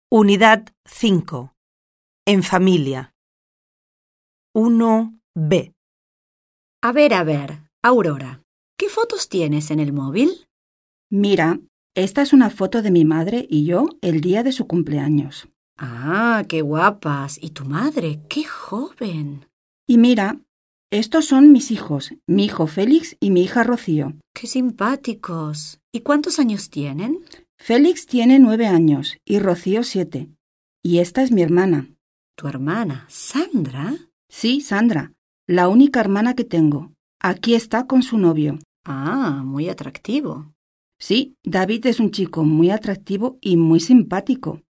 Unidad 5. En familia. 1B. A ver, Aurora, ¿qué fotos tienes en el móvil? Mira, esta es una foto de mi madre y yo el día de su cumpleaños. Ah, qué guapas. ¿Y tu madre? ¡Qué joven! Y mira, estos son mis hijos, mi hijo Félix y mi hija Rocío. ¡Qué simpáticos! ¿Y cuántos años tienen? Félix tiene 9 años y Rocío 7. Y esta es mi hermana. ¿Tu hermana, Sandra? Sí, Sandra, la única hermana que tengo. Aquí está con su novio. Ah, muy atractivo. Sí, David es un chico muy atractivo y muy simpático.